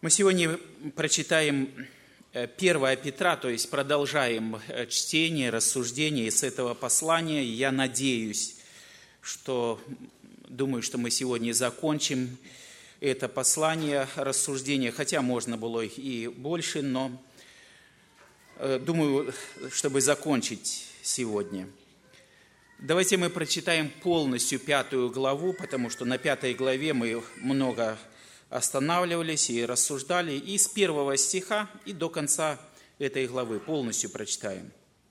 Мы сегодня прочитаем 1 Петра, то есть продолжаем чтение, рассуждение из этого послания. Я надеюсь, думаю, что мы сегодня закончим это послание, рассуждение, хотя можно было и больше, но думаю, чтобы закончить сегодня. Давайте мы прочитаем полностью 5 главу, потому что на 5 главе мы много останавливались и рассуждали. И с 1 стиха и до конца этой главы полностью прочитаем.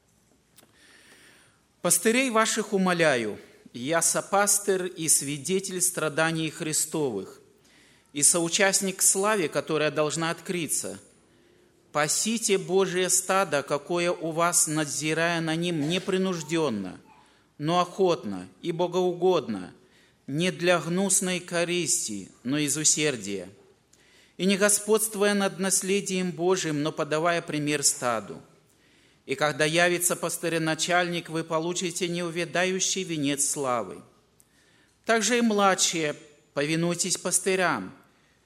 «Пастырей ваших умоляю, я сопастырь и свидетель страданий Христовых, и соучастник славе, которая должна открыться. Пасите Божие стадо, какое у вас, надзирая на ним непринужденно, но охотно и богоугодно, не для гнусной користи, но из усердия, и не господствуя над наследием Божиим, но подавая пример стаду. И когда явится пастырь-начальник, вы получите неувядающий венец славы. Также и младшие, повинуйтесь пастырям.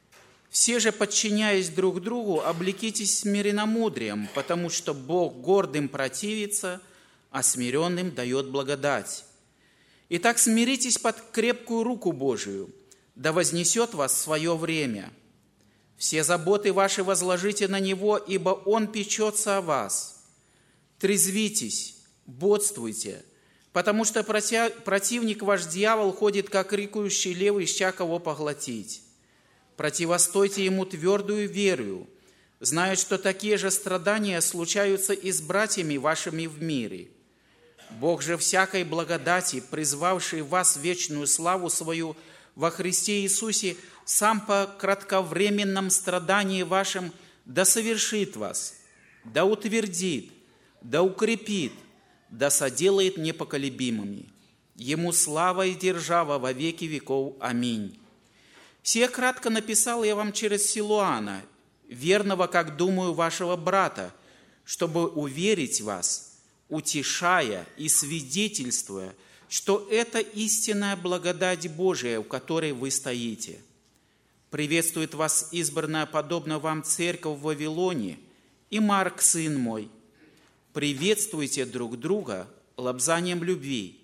Все же, подчиняясь друг другу, облекитесь смиренномудрием, потому что Бог гордым противится, а смиренным дает благодать. Итак, смиритесь под крепкую руку Божию, да вознесет вас в свое время. Все заботы ваши возложите на Него, ибо Он печется о вас. Трезвитесь, бодствуйте, потому что противник ваш дьявол ходит, как рыкающий лев, ища кого поглотить. Противостойте ему твердую верою, зная, что такие же страдания случаются и с братьями вашими в мире. Бог же всякой благодати, призвавший вас в вечную славу свою во Христе Иисусе, сам по кратковременном страдании вашем да совершит вас, да утвердит, да укрепит, да соделает непоколебимыми. Ему слава и держава во веки веков. Аминь. Сие кратко написал я вам через Силуана, верного, как думаю, вашего брата, чтобы уверить вас, утешая и свидетельствуя, что это истинная благодать Божия, в которой вы стоите. Приветствует вас избранная, подобно вам, церковь в Вавилоне, и Марк, сын мой. Приветствуйте друг друга лобзанием любви.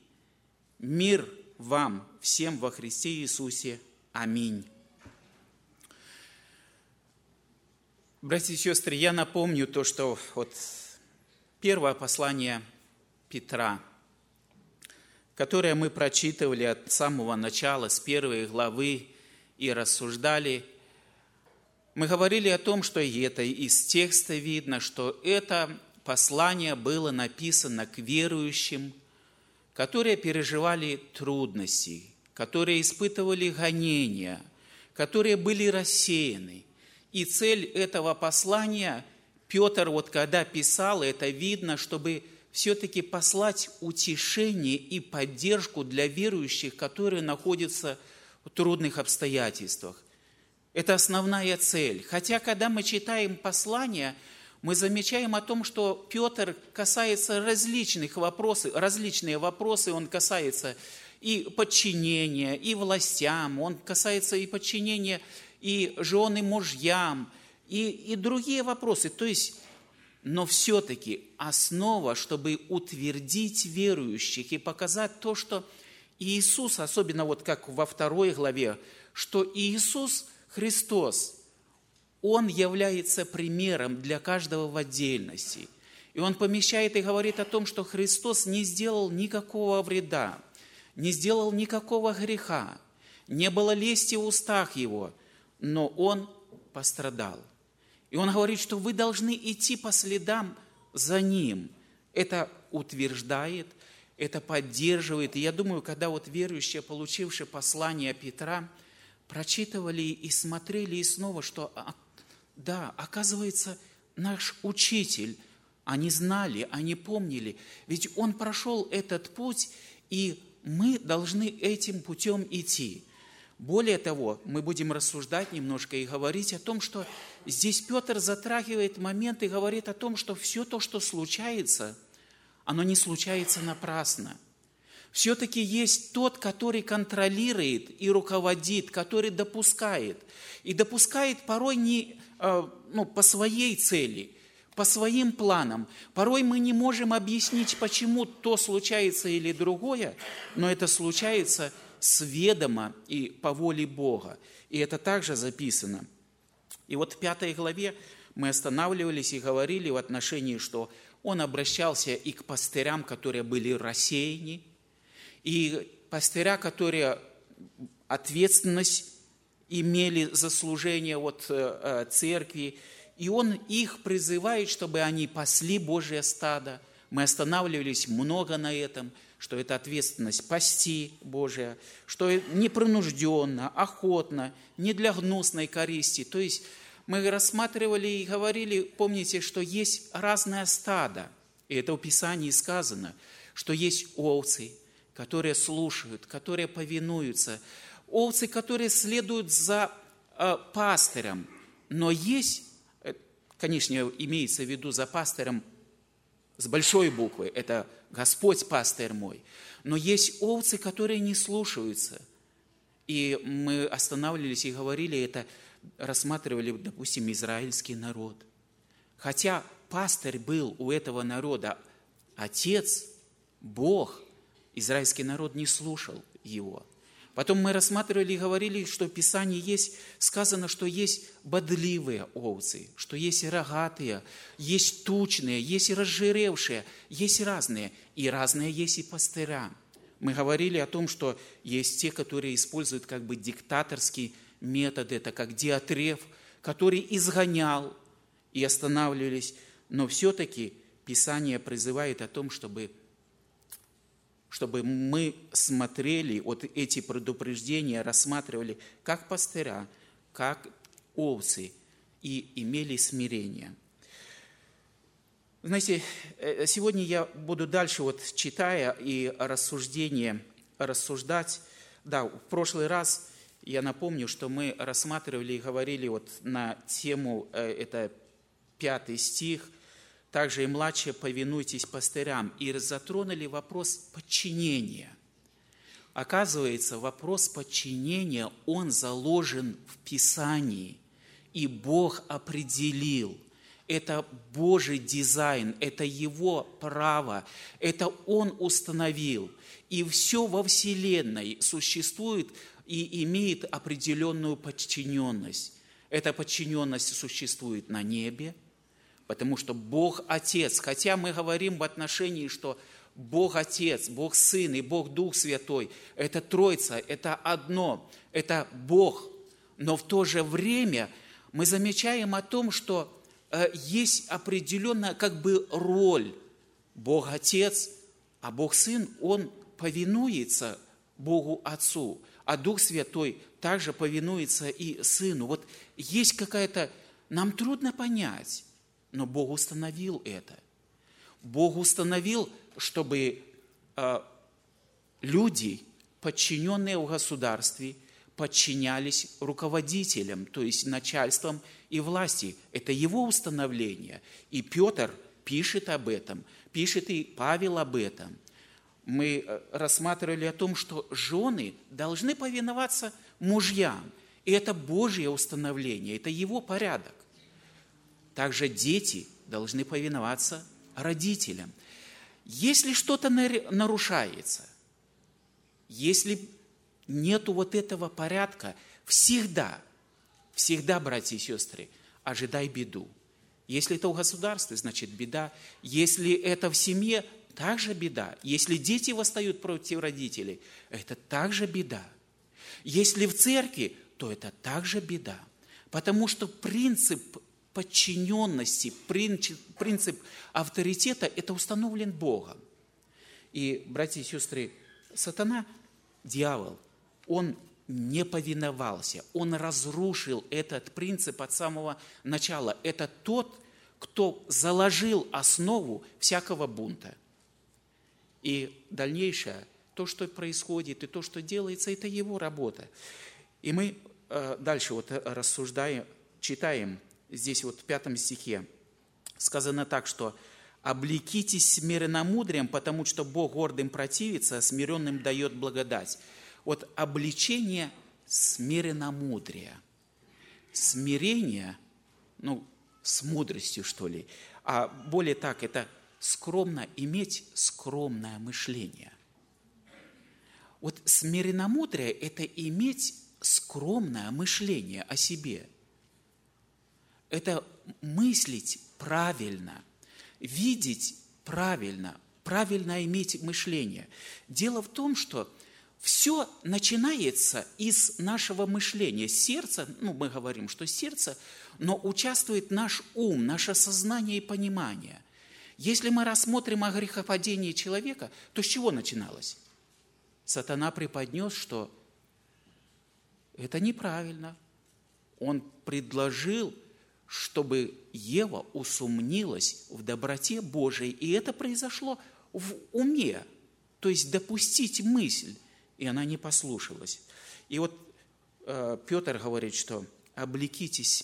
Мир вам всем во Христе Иисусе. Аминь». Братья и сестры, я напомню то, что первое послание Петра, которое мы прочитывали от самого начала, с 1 главы, и рассуждали. Мы говорили о том, что и это из текста видно, что это послание было написано к верующим, которые переживали трудности, которые испытывали гонения, которые были рассеяны. И цель этого послания, Петр, когда писал, это видно, чтобы все-таки послать утешение и поддержку для верующих, которые находятся в трудных обстоятельствах. Это основная цель. Хотя, когда мы читаем послание, мы замечаем о том, что Петр касается различные вопросы, он касается и подчинения, и властям, он касается и подчинения и жен, и мужьям, и другие вопросы. То есть, но все-таки основа, чтобы утвердить верующих и показать то, что Иисус, особенно как во 2 главе, что Иисус Христос, Он является примером для каждого в отдельности. И Он помещает и говорит о том, что Христос не сделал никакого вреда, не сделал никакого греха, не было лести в устах Его, но Он пострадал. И Он говорит, что вы должны идти по следам за Ним. Это утверждает, это поддерживает. И я думаю, когда верующие, получившие послание Петра, прочитывали и смотрели, и снова, что да, оказывается, наш учитель, они знали, они помнили, ведь он прошел этот путь, и мы должны этим путем идти. Более того, мы будем рассуждать немножко и говорить о том, что здесь Петр затрагивает момент и говорит о том, что все то, что случается, оно не случается напрасно. Все-таки есть тот, который контролирует и руководит, который допускает. И допускает порой не по своей цели, по своим планам. Порой мы не можем объяснить, почему то случается или другое, но это случается с ведома и по воле Бога. И это также записано. И вот в 5 главе мы останавливались и говорили в отношении, что он обращался и к пастырям, которые были рассеяны, и пастыря, которые ответственность имели за служение церкви, и он их призывает, чтобы они пасли Божие стадо. Мы останавливались много на этом, что это ответственность пасти Божия, что непринужденно, охотно, не для гнусной користи. То есть мы рассматривали и говорили, помните, что есть разное стадо, и это в Писании сказано, что есть овцы, которые слушают, которые повинуются, овцы, которые следуют за пастырем, но есть, конечно, имеется в виду за пастырем с большой буквы, это Господь пастырь мой, но есть овцы, которые не слушаются, и мы останавливались и говорили это, рассматривали, допустим, израильский народ. Хотя пастырь был у этого народа Отец, Бог, израильский народ не слушал его. Потом мы рассматривали и говорили, что в Писании есть, сказано, что есть бодливые овцы, что есть рогатые, есть тучные, есть разжиревшие, есть разные. И разные есть и пастыря. Мы говорили о том, что есть те, которые используют как бы диктаторский метод, это как Диатреф, который изгонял и останавливались. Но все-таки Писание призывает о том, чтобы мы смотрели, вот эти предупреждения рассматривали как пастыря, как овцы, и имели смирение. Знаете, сегодня я буду дальше, читая и рассуждать. Да, в прошлый раз я напомню, что мы рассматривали и говорили на тему, это 5 стих, также и младшие повинуйтесь пастырям, и затронули вопрос подчинения. Оказывается, вопрос подчинения, он заложен в Писании, и Бог определил. Это Божий дизайн, это Его право, это Он установил. И все во Вселенной существует и имеет определенную подчиненность. Эта подчиненность существует на небе, потому что Бог Отец, хотя мы говорим в отношении, что Бог Отец, Бог Сын и Бог Дух Святой, это Троица, это одно, это Бог. Но в то же время мы замечаем о том, что есть определенная как бы роль. Бог Отец, а Бог Сын, Он повинуется Богу Отцу, а Дух Святой также повинуется и Сыну. Есть какая-то, нам трудно понять, но Бог установил это. Бог установил, чтобы люди, подчиненные в государстве, подчинялись руководителям, то есть начальствам и власти. Это Его установление. И Петр пишет об этом, пишет и Павел об этом. Мы рассматривали о том, что жены должны повиноваться мужьям. И это Божье установление, это Его порядок. Также дети должны повиноваться родителям. Если что-то нарушается, если нету этого порядка, всегда, братья и сестры, ожидай беду. Если это в государстве, значит беда. Если это в семье, также беда. Если дети восстают против родителей, это также беда. Если в церкви, то это также беда. Потому что принцип подчиненности, принцип авторитета, это установлен Богом. И, братья и сестры, сатана, дьявол, он не повиновался, он разрушил этот принцип от самого начала. Это тот, кто заложил основу всякого бунта. И дальнейшее, то, что происходит, и то, что делается, это его работа. И мы дальше рассуждаем, читаем, здесь в 5 стихе сказано так, что облекитесь смиренномудрием, потому что Бог гордым противится, а смиренным дает благодать. Вот обличение смиренномудрия. Смирение, с мудростью, что ли, а более так, это скромно, иметь скромное мышление. Вот смиренномудрие – это иметь скромное мышление о себе. Это мыслить правильно, видеть правильно, правильно иметь мышление. Дело в том, что все начинается из нашего мышления. Сердце, мы говорим, что сердце, но участвует наш ум, наше сознание и понимание. Если мы рассмотрим о грехопадении человека, то с чего начиналось? Сатана преподнес, что это неправильно. Он предложил, чтобы Ева усомнилась в доброте Божией, и это произошло в уме, то есть допустить мысль, и она не послушалась. И вот Петр говорит, что облекитесь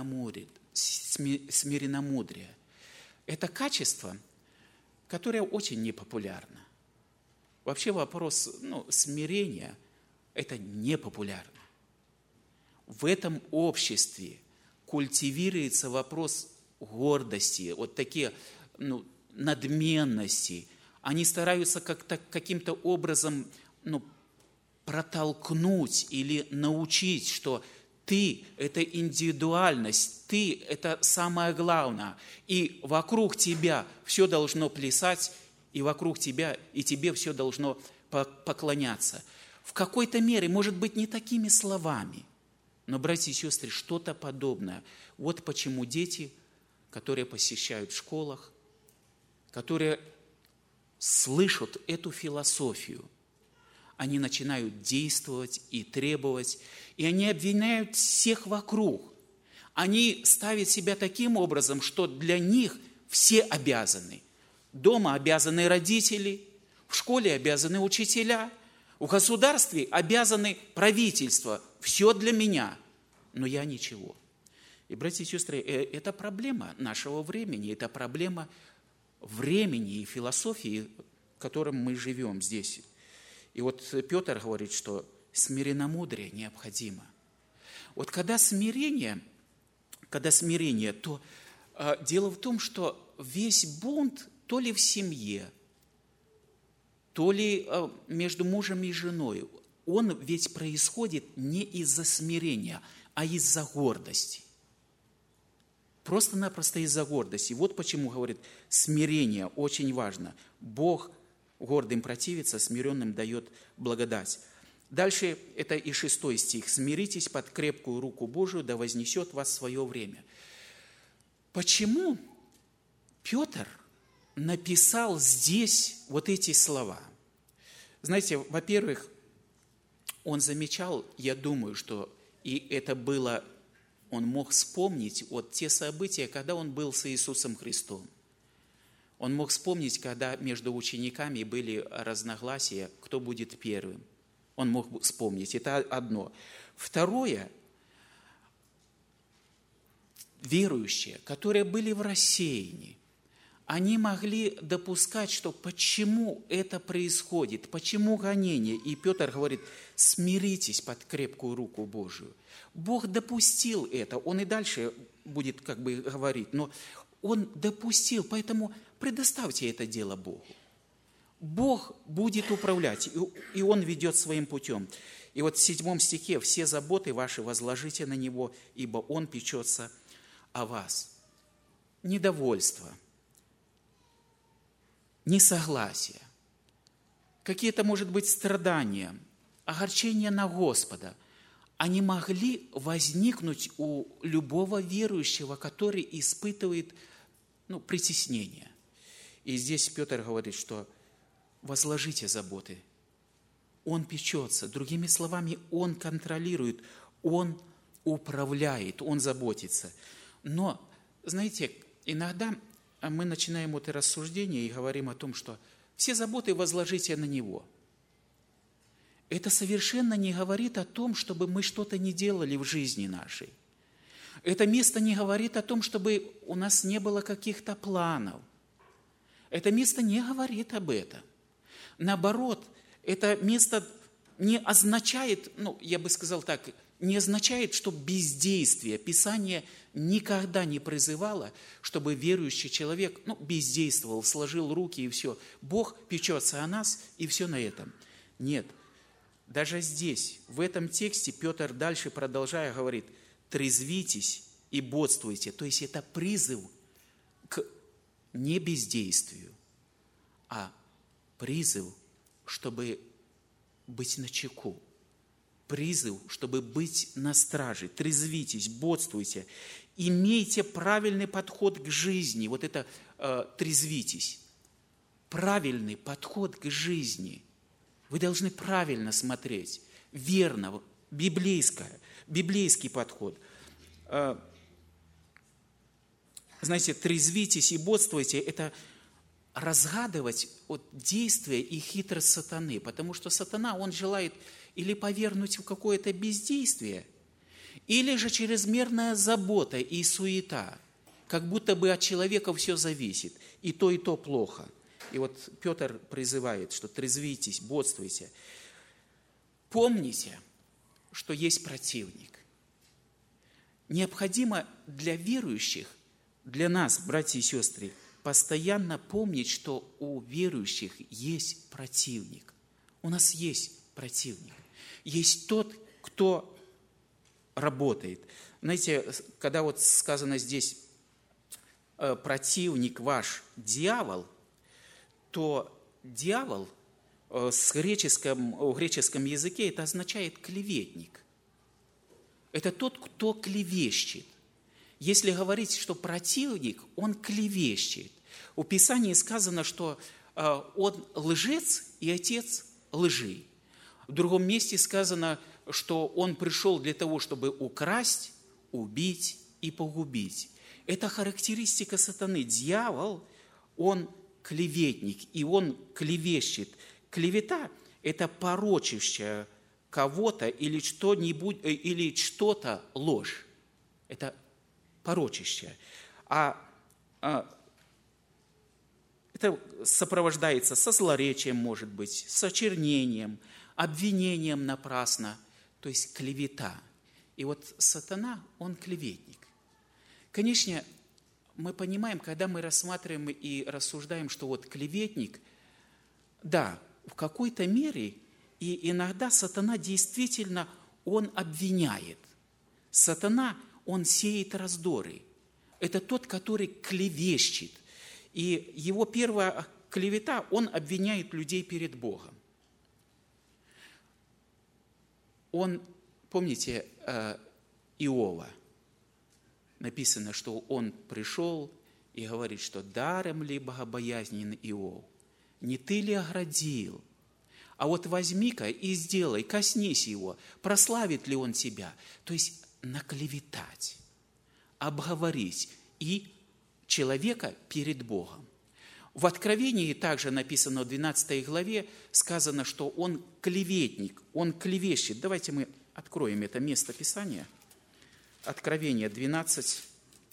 смиренномудрие. Это качество, которое очень непопулярно. Вообще вопрос смирения – это непопулярно. В этом обществе культивируется вопрос гордости, вот такие надменности. Они стараются каким-то образом протолкнуть или научить, что ты – это индивидуальность, ты – это самое главное, и вокруг тебя все должно плясать, и вокруг тебя, и тебе все должно поклоняться. В какой-то мере, может быть, не такими словами, но, братья и сестры, что-то подобное. Вот почему дети, которые посещают в школах, которые слышат эту философию, они начинают действовать и требовать, и они обвиняют всех вокруг. Они ставят себя таким образом, что для них все обязаны. Дома обязаны родители, в школе обязаны учителя, в государстве обязаны правительство. Все для меня, но я ничего. И, братья и сестры, это проблема нашего времени, это проблема времени и философии, в котором мы живем здесь. И вот Петр говорит, что смиренномудрие необходимо. Вот когда смирение, то дело в том, что весь бунт то ли в семье, то ли между мужем и женой, он ведь происходит не из-за смирения, а из-за гордости. Просто-напросто из-за гордости. Вот почему, говорит, смирение очень важно. Бог гордым противится, смиренным дает благодать. Дальше это и 6 стих. «Смиритесь под крепкую руку Божию, да вознесет вас в свое время». Почему Петр написал здесь вот эти слова? Знаете, во-первых, он замечал, я думаю, что и это было, он мог вспомнить вот те события, когда он был с Иисусом Христом. Он мог вспомнить, когда между учениками были разногласия, кто будет первым. Он мог вспомнить. Это одно. Второе, верующие, которые были в рассеянии, они могли допускать, что почему это происходит, почему гонение. И Петр говорит, смиритесь под крепкую руку Божию. Бог допустил это, он и дальше будет говорить, но он допустил, поэтому предоставьте это дело Богу. Бог будет управлять, и Он ведет своим путем. И вот в 7 стихе: «Все заботы ваши возложите на Него, ибо Он печется о вас». Недовольство, несогласие, какие-то, может быть, страдания, огорчение на Господа, они могли возникнуть у любого верующего, который испытывает притеснение. И здесь Петр говорит, что возложите заботы. Он печется. Другими словами, Он контролирует, Он управляет, Он заботится. Но, знаете, иногда мы начинаем это рассуждение и говорим о том, что все заботы возложите на Него. Это совершенно не говорит о том, чтобы мы что-то не делали в жизни нашей. Это место не говорит о том, чтобы у нас не было каких-то планов. это место не говорит об этом. Наоборот, это место не означает, я бы сказал так, не означает, что бездействие. Писание никогда не призывало, чтобы верующий человек бездействовал, сложил руки и все. Бог печется о нас, и все на этом. Нет. Даже здесь, в этом тексте, Петр дальше, продолжая, говорит: трезвитесь и бодствуйте. То есть это призыв к не бездействию, а призыв, чтобы быть начеку. Призыв, чтобы быть на страже. Трезвитесь, бодствуйте. Имейте правильный подход к жизни. Вот это трезвитесь. Правильный подход к жизни. Вы должны правильно смотреть. Верно, библейский подход. Знаете, трезвитесь и бодствуйте – это разгадывать действия и хитрость сатаны. Потому что сатана, он желает или повернуть в какое-то бездействие, или же чрезмерная забота и суета, как будто бы от человека все зависит, и то плохо. И вот Петр призывает, что трезвитесь, бодствуйте. Помните, что есть противник. Необходимо для верующих, для нас, братья и сестры, постоянно помнить, что у верующих есть противник. У нас есть противник. Есть тот, кто работает. Знаете, когда сказано здесь противник ваш дьявол, то дьявол в греческом языке это означает клеветник. Это тот, кто клевещет. Если говорить, что противник, он клевещет. У Писания сказано, что он лжец и отец лжи. В другом месте сказано, что он пришел для того, чтобы украсть, убить и погубить. Это характеристика сатаны. Дьявол, он клеветник, и он клевещет. Клевета – это порочащее кого-то или что-нибудь, или что-то ложь. Это порочащее. Это сопровождается со злоречием, может быть, с очернением, обвинением напрасно, то есть клевета. И вот сатана, он клеветник. Конечно, мы понимаем, когда мы рассматриваем и рассуждаем, что клеветник, да, в какой-то мере, и иногда сатана действительно, он обвиняет. Сатана, он сеет раздоры. Это тот, который клевещет. И его первая клевета, он обвиняет людей перед Богом. Он, помните, Иова, написано, что он пришел и говорит, что даром ли богобоязнен Иов, не ты ли оградил? А вот возьми-ка и сделай, коснись его, прославит ли он тебя? То есть наклеветать, обговорить и человека перед Богом. В Откровении также написано в 12 главе, сказано, что он клеветник, он клевещет. Давайте мы откроем это место Писания. Откровение 12.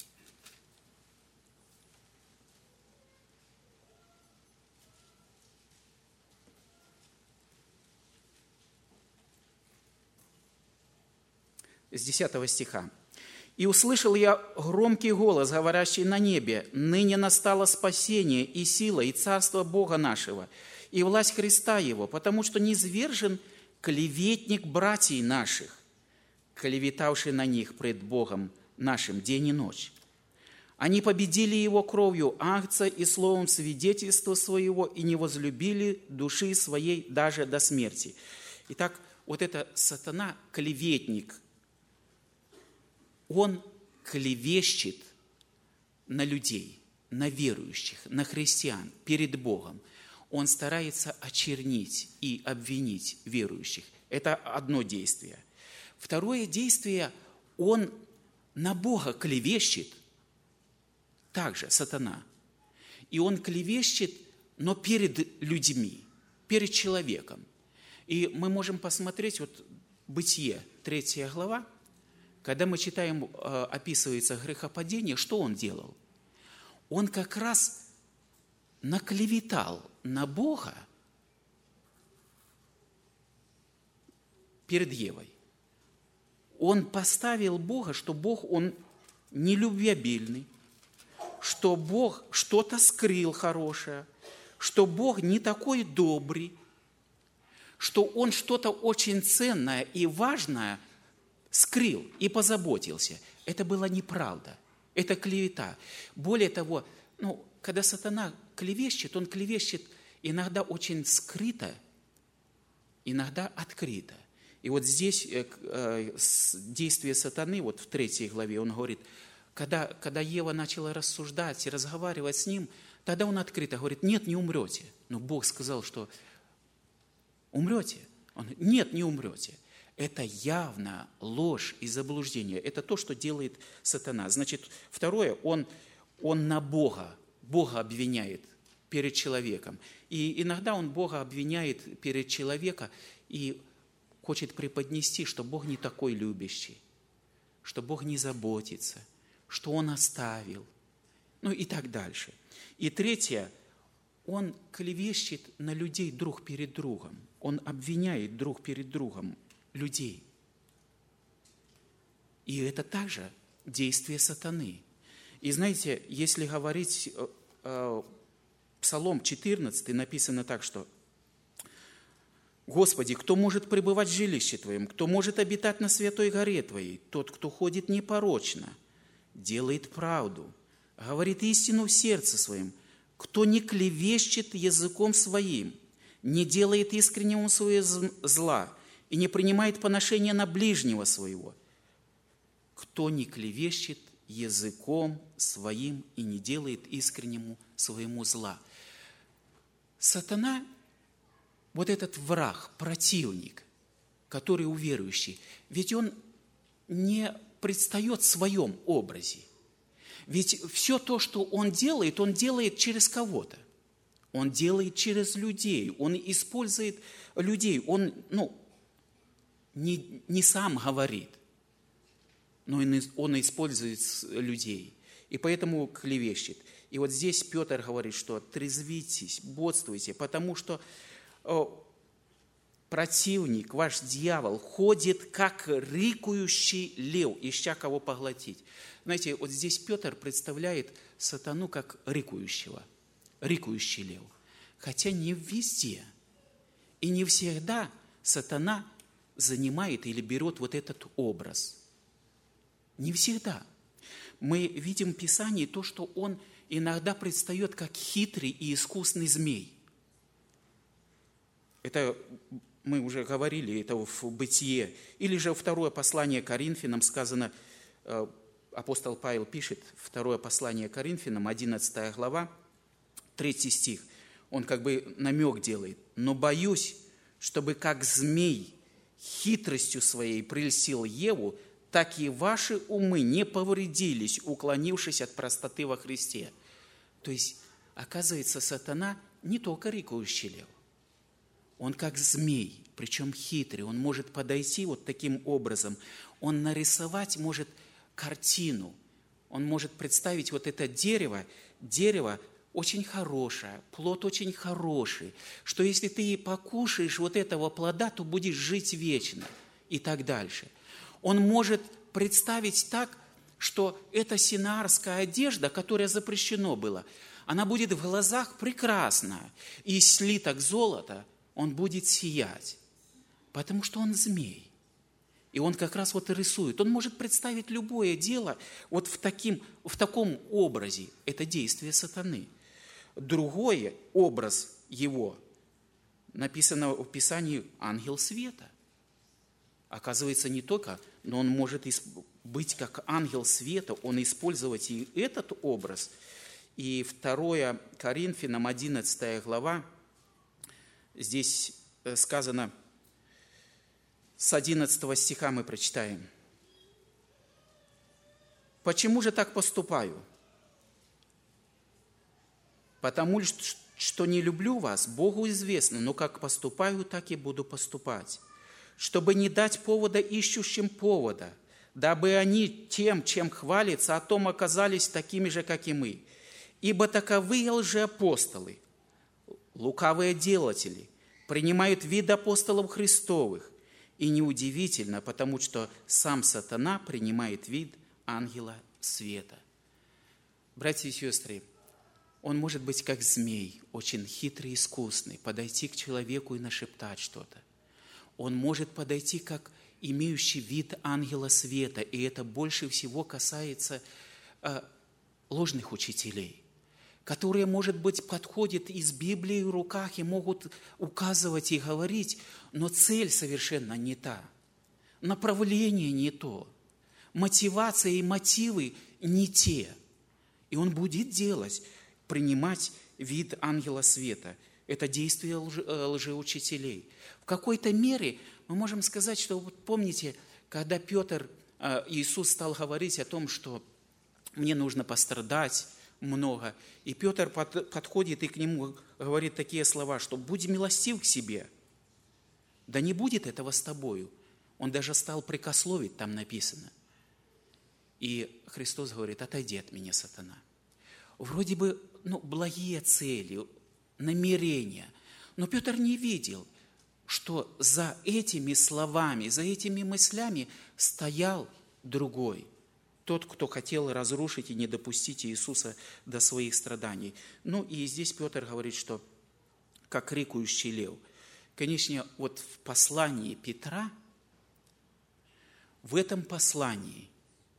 С 10 стиха. «И услышал я громкий голос, говорящий на небе: ныне настало спасение и сила, и царство Бога нашего, и власть Христа Его, потому что низвержен клеветник братьев наших, клеветавший на них пред Богом нашим день и ночь. Они победили его кровью агнца и словом свидетельства своего, и не возлюбили души своей даже до смерти». Итак, вот это сатана, клеветник, он клевещет на людей, на верующих, на христиан, перед Богом. Он старается очернить и обвинить верующих. Это одно действие. Второе действие, он на Бога клевещет, также сатана. И он клевещет, но перед людьми, перед человеком. И мы можем посмотреть, Бытие, 3 глава, когда мы читаем, описывается грехопадение, что он делал? Он как раз наклеветал на Бога перед Евой. Он поставил Бога, что Бог, Он нелюбвеобильный, что Бог что-то скрыл хорошее, что Бог не такой добрый, что Он что-то очень ценное и важное скрыл и позаботился. Это была неправда, это клевета. Более того, когда сатана клевещет, он клевещет иногда очень скрыто, иногда открыто. И вот здесь действие сатаны, вот в 3 главе, он говорит, когда Ева начала рассуждать и разговаривать с ним, тогда он открыто говорит: нет, не умрете. Но Бог сказал, что умрете. Он говорит: нет, не умрете. Это явно ложь и заблуждение. Это то, что делает сатана. Значит, второе, он на Бога обвиняет перед человеком. И иногда он Бога обвиняет перед человеком и хочет преподнести, что Бог не такой любящий, что Бог не заботится, что Он оставил, и так дальше. И третье, он клевещет на людей друг перед другом. Он обвиняет друг перед другом людей. И это также действие сатаны. И знаете, если говорить, Псалом 14 написано так, что: «Господи, кто может пребывать в жилище Твоем? Кто может обитать на святой горе Твоей? Тот, кто ходит непорочно, делает правду, говорит истину в сердце своем, кто не клевещет языком своим, не делает искреннего своего зла и не принимает поношения на ближнего своего, кто не клевещет языком своим и не делает искреннему своему зла». Сатана, вот этот враг, противник, который у верующих, ведь он не предстает в своем образе. Ведь все то, что он делает через кого-то. Он делает через людей, он использует людей, он не сам говорит, но он использует людей. И поэтому клевещет. И вот здесь Петр говорит, что трезвитесь, бодствуйте, потому что противник, ваш дьявол, ходит, как рыкающий лев, ища кого поглотить. Знаете, вот здесь Петр представляет сатану как рыкающий лев. Хотя не везде и не всегда сатана занимает или берет вот этот образ. Не всегда. Мы видим в Писании то, что он иногда предстает как хитрый и искусный змей. Это мы уже говорили, это в Бытие. Или же второе послание Коринфянам сказано, апостол Павел пишет, второе послание Коринфянам, 11 глава, 3 стих. Он как бы намек делает. «Но боюсь, чтобы как змей хитростью своей прельстил Еву, так и ваши умы не повредились, уклонившись от простоты во Христе». То есть, оказывается, сатана не только рыкающий лев. Он как змей, причем хитрый. Он может подойти вот таким образом. Он нарисовать может картину. Он может представить вот это дерево очень хорошее, плод очень хороший, что если ты покушаешь вот этого плода, то будешь жить вечно и так дальше. Он может представить так, что эта синаарская одежда, которая запрещена была, она будет в глазах прекрасная, и слиток золота, он будет сиять, потому что он змей. И он как раз вот и рисует. Он может представить любое дело вот в таком образе. Это действие сатаны. Другой образ его написано в Писании ангел света. Оказывается, не только, но он может быть как ангел света, он использовать и этот образ. И 2 Коринфянам, 11 глава, здесь сказано, с 11 стиха мы прочитаем. «Почему же так поступаю? Потому что не люблю вас, Богу известно, но как поступаю, так и буду поступать, чтобы не дать повода ищущим повода, дабы они тем, чем хвалятся, о том оказались такими же, как и мы. Ибо таковые лжеапостолы, лукавые делатели, принимают вид апостолов Христовых. И неудивительно, потому что сам сатана принимает вид ангела света. Братья и сестры, он может быть как змей, очень хитрый и искусный, подойти к человеку и нашептать что-то. Он может подойти как имеющий вид ангела света, и это больше всего касается ложных учителей, которые, может быть, подходят из Библии в руках и могут указывать и говорить, но цель совершенно не та, направление не то, мотивация и мотивы не те. И он будет делать, принимать вид ангела света. Это действие лжеучителей. В какой-то мере мы можем сказать, что, вот помните, когда Иисус стал говорить о том, что мне нужно пострадать много, и Петр подходит и к нему говорит такие слова, что «будь милостив к себе». Да не будет этого с тобою. Он даже стал прикословить, там написано. И Христос говорит: отойди от меня, сатана. Вроде бы благие цели, намерения. Но Петр не видел, что за этими словами, за этими мыслями стоял другой. Тот, кто хотел разрушить и не допустить Иисуса до своих страданий. И здесь Петр говорит, что как рыкающий лев. Конечно, вот в послании Петра, в этом послании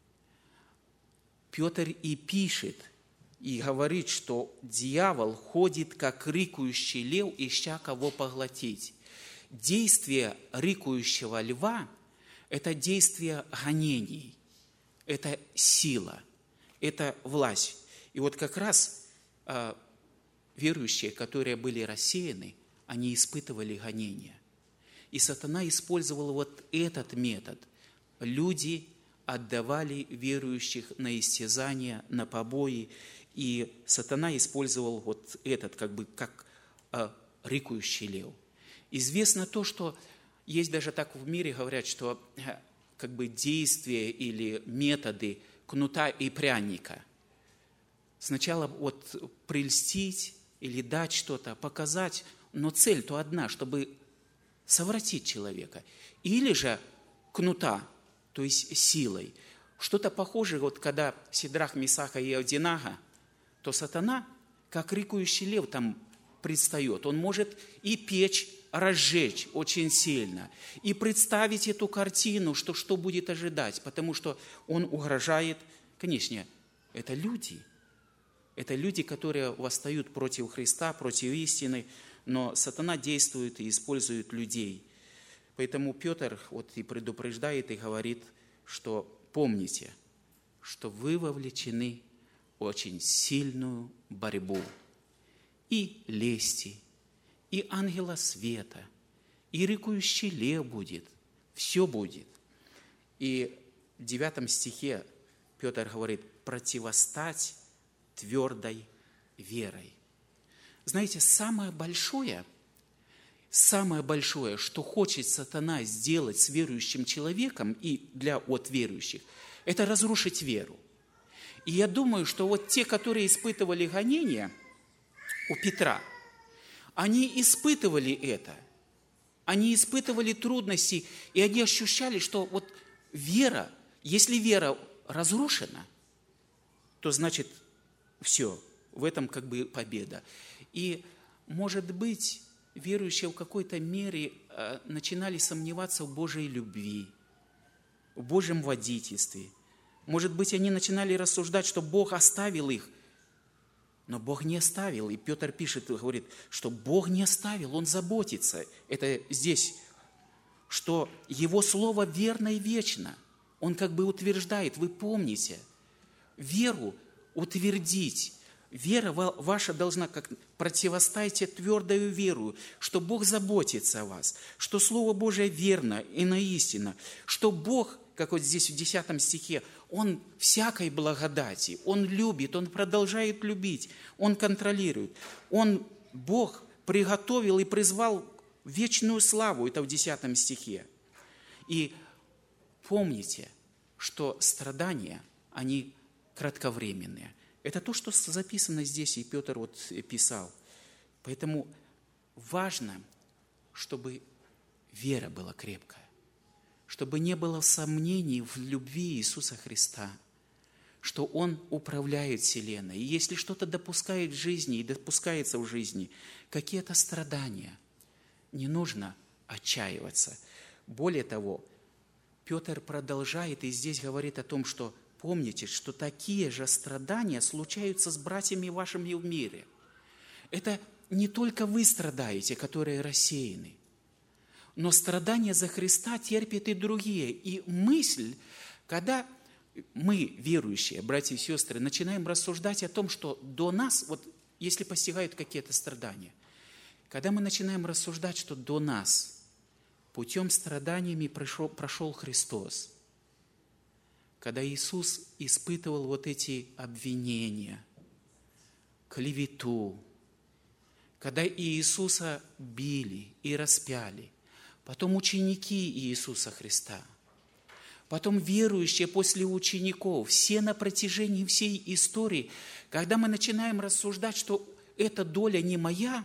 Петр и пишет, и говорит, что дьявол ходит, как рыкающий лев, ища кого поглотить. Действие рыкающего льва – это действие гонений, это сила, это власть. И вот как раз верующие, которые были рассеяны, они испытывали гонения. И сатана использовал вот этот метод. Люди отдавали верующих на истязания, на побои, и сатана использовал вот этот, как рыкающий лев. Известно то, что есть даже так в мире, говорят, что действия или методы кнута и пряника. Сначала вот прельстить или дать что-то, показать, но цель-то одна, чтобы совратить человека. Или же кнута, то есть силой. Что-то похожее, вот когда Сидрах, Месаха и Авденаго, то сатана, как рыкающий лев, там предстает. Он может и печь разжечь очень сильно, и представить эту картину, что будет ожидать, потому что он угрожает. Конечно, это люди, которые восстают против Христа, против истины, но сатана действует и использует людей. Поэтому Петр вот и предупреждает и говорит, что помните, что вы вовлечены в очень сильную борьбу и лести, и ангела света, и рыкающий лев будет, все будет. И в 9 стихе Петр говорит: противостать твердой верой. Знаете, самое большое, что хочет сатана сделать с верующим человеком и от верующих, это разрушить веру. И я думаю, что вот те, которые испытывали гонения у Петра, они испытывали это, они испытывали трудности, и они ощущали, что вот вера, если вера разрушена, то значит все, в этом победа. И, может быть, верующие в какой-то мере начинали сомневаться в Божьей любви, в Божьем водительстве. Может быть, они начинали рассуждать, что Бог оставил их, но Бог не оставил. И Петр пишет, говорит, что Бог не оставил, Он заботится. Это здесь, что Его Слово верно и вечно. Он утверждает, вы помните, веру утвердить. Вера ваша должна, противостоять твердою верою, что Бог заботится о вас, что Слово Божие верно и наистина, что Бог, как вот здесь в 10 стихе, Он всякой благодати, Он любит, Он продолжает любить, Он контролирует. Бог приготовил и призвал вечную славу, это в 10 стихе. И помните, что страдания, они кратковременные. Это то, что записано здесь, и Петр писал. Поэтому важно, чтобы вера была крепкая, чтобы не было сомнений в любви Иисуса Христа, что Он управляет вселенной. И если что-то допускает в жизни и допускается в жизни, какие-то страдания, не нужно отчаиваться. Более того, Петр продолжает и здесь говорит о том, что помните, что такие же страдания случаются с братьями вашими в мире. Это не только вы страдаете, которые рассеяны, но страдания за Христа терпят и другие. И мысль, когда мы, верующие, братья и сестры, начинаем рассуждать о том, что до нас, вот если постигают какие-то страдания, когда мы начинаем рассуждать, что до нас путем страданиями прошел Христос, когда Иисус испытывал вот эти обвинения, клевету, когда Иисуса били и распяли, потом ученики Иисуса Христа, потом верующие после учеников, все на протяжении всей истории, когда мы начинаем рассуждать, что эта доля не моя,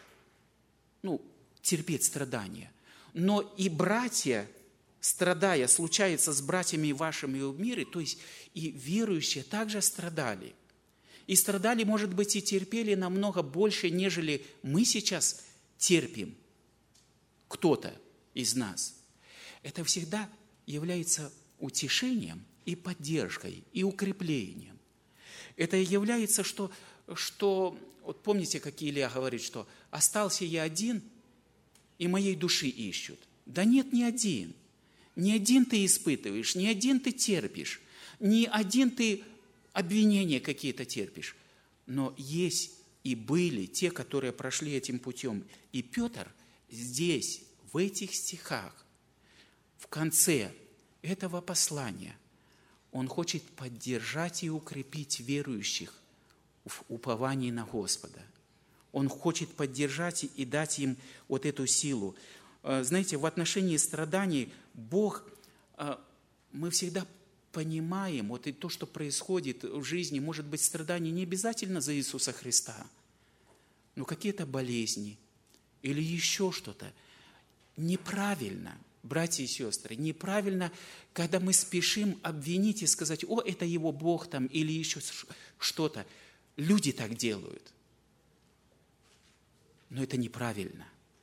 терпеть страдания, но и братья, страдая, случается с братьями вашими в мире, то есть и верующие также страдали. И страдали, может быть, и терпели намного больше, нежели мы сейчас терпим, кто-то из нас. Это всегда является утешением и поддержкой, и укреплением. Это является, что вот помните, как Илия говорит, что «остался я один, и моей души ищут». Да нет, не один. Не один ты испытываешь, не один ты терпишь, не один ты обвинения какие-то терпишь. Но есть и были те, которые прошли этим путем. И Петр здесь, в этих стихах, в конце этого послания, он хочет поддержать и укрепить верующих в уповании на Господа. Он хочет поддержать и дать им вот эту силу. Знаете, в отношении страданий Бог, мы всегда понимаем, вот и то, что происходит в жизни, может быть, страдания не обязательно за Иисуса Христа, но какие-то болезни или еще что-то. Неправильно, братья и сестры, неправильно, когда мы спешим обвинить и сказать: «О, это его Бог там» или еще что-то. Люди так делают. Но это неправильно.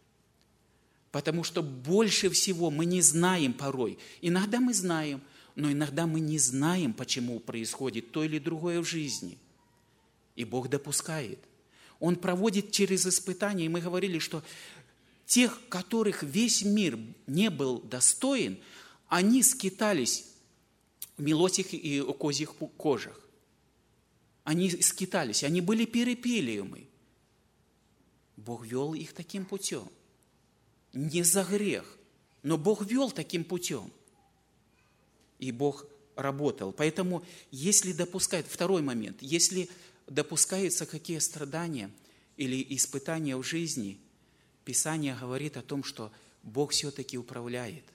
Потому что больше всего мы не знаем порой. Иногда мы знаем, но иногда мы не знаем, почему происходит то или другое в жизни. И Бог допускает. Он проводит через испытания. И мы говорили, что тех, которых весь мир не был достоин, они скитались в мелотях и козьих кожах. Они скитались, они были перепилиумы. Бог вел их таким путем. Не за грех, но Бог вел таким путем. И Бог работал. Поэтому, если допускает, второй момент, если допускаются какие страдания или испытания в жизни, Писание говорит о том, что Бог все-таки управляет.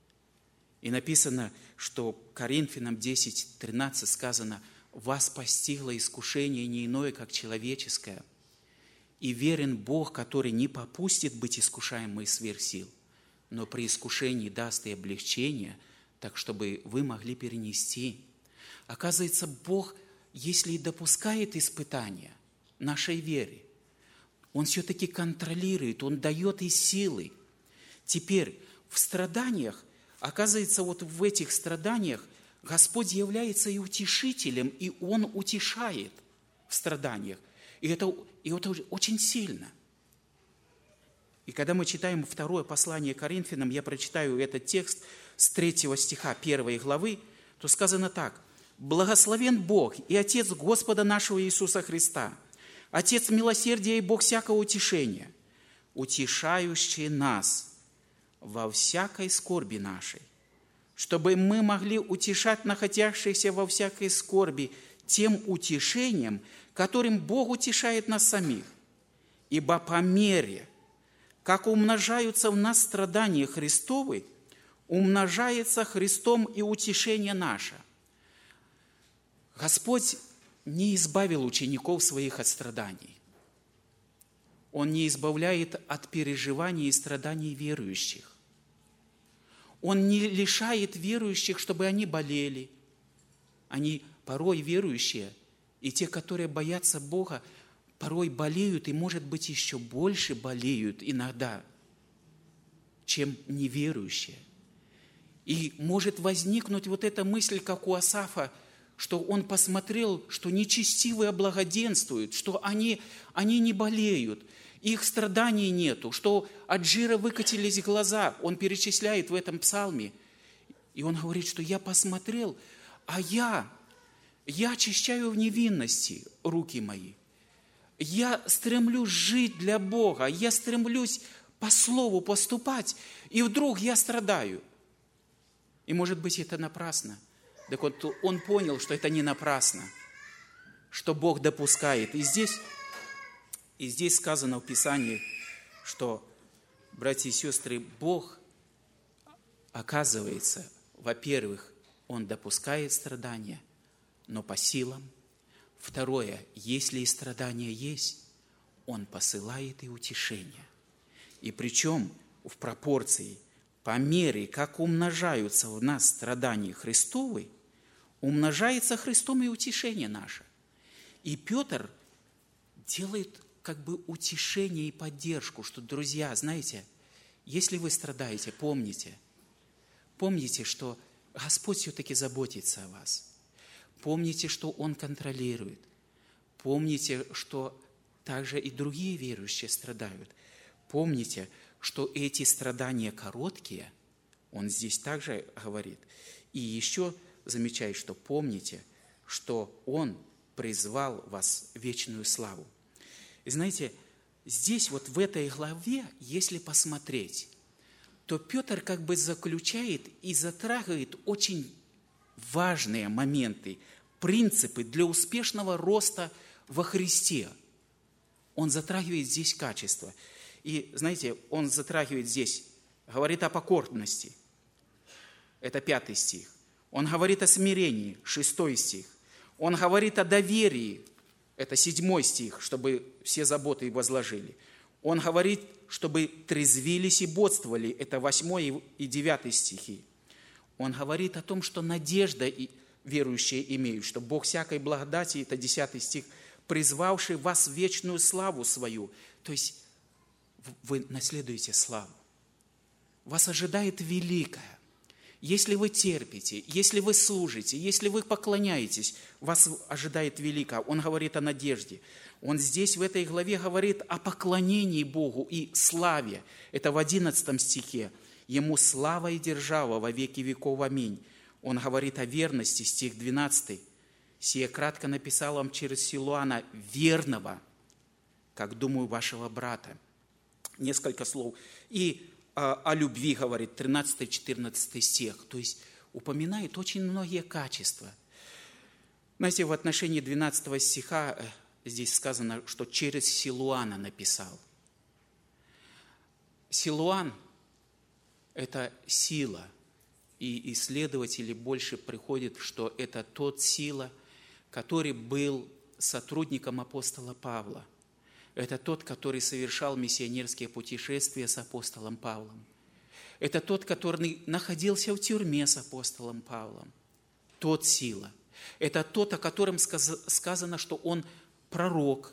И написано, что Коринфянам 10:13 сказано: «Вас постигло искушение не иное, как человеческое, и верен Бог, который не попустит быть искушаемым сверх сил, но при искушении даст и облегчение, так, чтобы вы могли перенести». Оказывается, Бог, если и допускает испытания нашей вере, Он все-таки контролирует, Он дает и силы. Теперь в страданиях, оказывается, вот в этих страданиях Господь является и утешителем, и Он утешает в страданиях. И это очень сильно. И когда мы читаем второе послание Коринфянам, я прочитаю этот текст с 3 стиха 1 главы, то сказано так: «Благословен Бог и Отец Господа нашего Иисуса Христа, Отец милосердия и Бог всякого утешения, утешающий нас во всякой скорби нашей, чтобы мы могли утешать находящихся во всякой скорби тем утешением, которым Бог утешает нас самих. Ибо по мере, как умножаются в нас страдания Христовы, умножается Христом и утешение наше». Господь не избавил учеников своих от страданий. Он не избавляет от переживаний и страданий верующих. Он не лишает верующих, чтобы они болели. Они порой верующие, и те, которые боятся Бога, порой болеют, и, может быть, еще больше болеют иногда, чем неверующие. И может возникнуть вот эта мысль, как у Асафа, что он посмотрел, что нечестивые благоденствуют, что они не болеют, их страданий нету, что от жира выкатились глаза. Он перечисляет в этом псалме. И он говорит, что я посмотрел, а я очищаю в невинности руки мои. Я стремлюсь жить для Бога, я стремлюсь по слову поступать, и вдруг я страдаю. И может быть это напрасно. Так вот, он понял, что это не напрасно, что Бог допускает. И здесь сказано в Писании, что, братья и сестры, Бог, оказывается, во-первых, Он допускает страдания, но по силам. Второе, если и страдания есть, Он посылает и утешение. И причем в пропорции, по мере, как умножаются в нас страдания Христовы, умножается Христом и утешение наше. И Петр делает как бы утешение и поддержку, что, друзья, знаете, если вы страдаете, помните, что Господь все-таки заботится о вас. Помните, что Он контролирует. Помните, что также и другие верующие страдают. Помните, что эти страдания короткие, Он здесь также говорит. И еще замечает, что помните, что Он призвал вас в вечную славу. И знаете, здесь вот в этой главе, если посмотреть, то Петр как бы заключает и затрагивает очень важные моменты, принципы для успешного роста во Христе. Он затрагивает здесь качество. И, знаете, он затрагивает здесь, говорит о покорности. Это 5 стих. Он говорит о смирении, 6 стих. Он говорит о доверии, это 7 стих, чтобы все заботы возложили. Он говорит, чтобы трезвились и бодствовали, это 8 и 9 стихи. Он говорит о том, что надежда верующие имеют, что Бог всякой благодати, это 10 стих, призвавший вас в вечную славу свою. То есть вы наследуете славу. Вас ожидает великое. Если вы терпите, если вы служите, если вы поклоняетесь, вас ожидает великое. Он говорит о надежде. Он здесь в этой главе говорит о поклонении Богу и славе. Это в 11 стихе. Ему слава и держава во веки веков. Аминь. Он говорит о верности, стих 12. Сие кратко написал вам через Силуана, верного, как думаю, вашего брата. Несколько слов. И о любви говорит, 13-14 стих. То есть упоминает очень многие качества. Знаете, в отношении 12 стиха здесь сказано, что через Силуана написал. Силуан – это сила. И исследователи больше приходят, что это тот сила, который был сотрудником апостола Павла. Это тот, который совершал миссионерские путешествия с апостолом Павлом. Это тот, который находился в тюрьме с апостолом Павлом. Тот сила. Это тот, о котором сказано, что он пророк.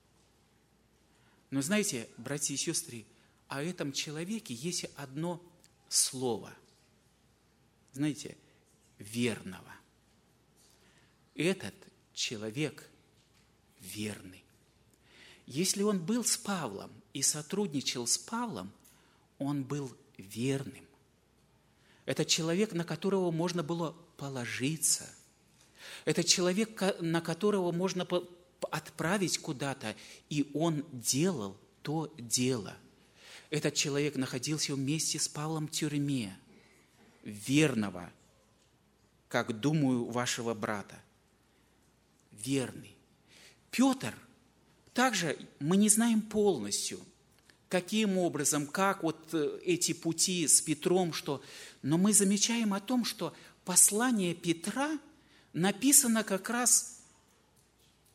Но знаете, братья и сестры, о этом человеке есть одно слово. Знаете, верного. Этот человек верный. Если он был с Павлом и сотрудничал с Павлом, он был верным. Это человек, на которого можно было положиться. Это человек, на которого можно отправить куда-то, и он делал то дело. Этот человек находился вместе с Павлом в тюрьме. Верного, как думаю, вашего брата. Верный. Петр, также мы не знаем полностью, каким образом, как вот эти пути с Петром, но мы замечаем о том, что послание Петра написано как раз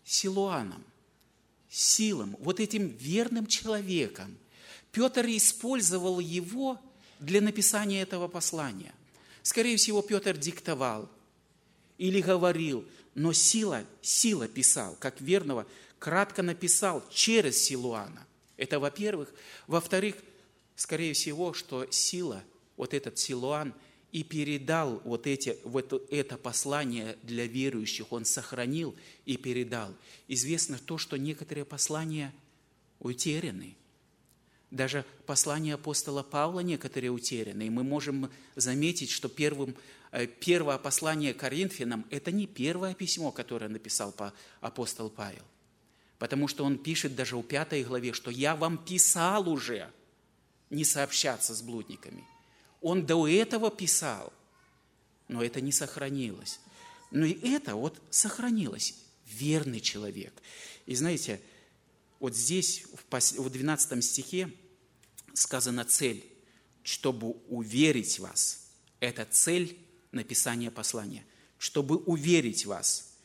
Силуаном, Силом, вот этим верным человеком. Петр использовал его для написания этого послания. Скорее всего, Петр диктовал или говорил, но Сила писал, как верного, кратко написал через Силуана. Это во-первых. Во-вторых, скорее всего, что Сила, вот этот Силуан, и передал это послание для верующих, он сохранил и передал. Известно то, что некоторые послания утеряны. Даже послания апостола Павла некоторые утеряны. И мы можем заметить, что первое послание Коринфянам – это не первое письмо, которое написал апостол Павел. Потому что он пишет даже в 5 главе, что «я вам писал уже не сообщаться с блудниками». Он до этого писал, но это не сохранилось. Но и это вот сохранилось. Верный человек. И знаете, вот здесь, в 12 стихе, сказана цель, чтобы уверить вас. Это цель написания послания. Чтобы уверить вас,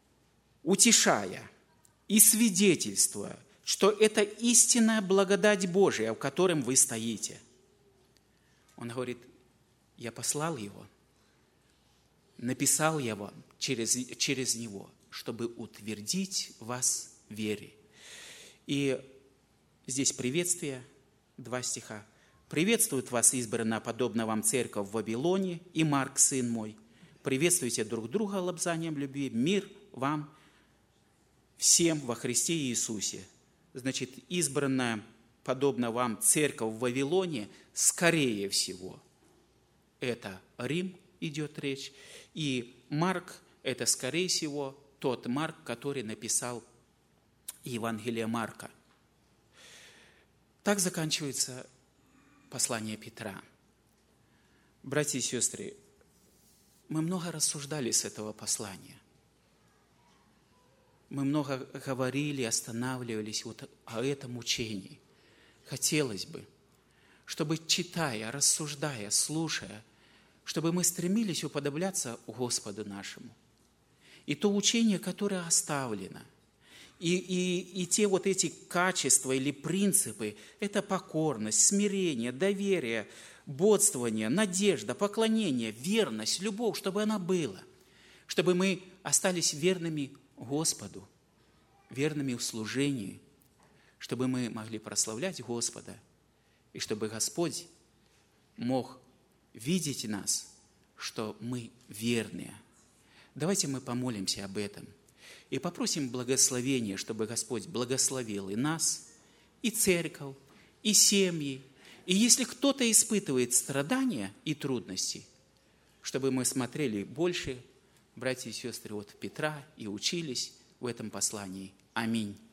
утешая и свидетельствуя, что это истинная благодать Божия, в котором вы стоите. Он говорит, я послал его, написал я вам через него, чтобы утвердить вас в вере. И здесь приветствие, 2 стиха. «Приветствует вас избранная, подобно вам церковь в Вавилоне, и Марк, сын мой. Приветствуйте друг друга лобзанием любви. Мир вам всем во Христе Иисусе». Значит, избранная, подобно вам церковь в Вавилоне, скорее всего, это Рим идет речь. И Марк – это, скорее всего, тот Марк, который написал Евангелие Марка. Так заканчивается послание Петра. Братья и сестры, мы много рассуждали с этого послания. Мы много говорили, останавливались вот о этом учении. Хотелось бы, чтобы, читая, рассуждая, слушая, чтобы мы стремились уподобляться Господу нашему. И то учение, которое оставлено, и те вот эти качества или принципы, это покорность, смирение, доверие, бодствование, надежда, поклонение, верность, любовь, чтобы она была, чтобы мы остались верными Господу, верными в служении, чтобы мы могли прославлять Господа, и чтобы Господь мог видеть нас, что мы верные. Давайте мы помолимся об этом и попросим благословения, чтобы Господь благословил и нас, и церковь, и семьи. И если кто-то испытывает страдания и трудности, чтобы мы смотрели больше, братья и сестры, от Петра и учились в этом послании. Аминь.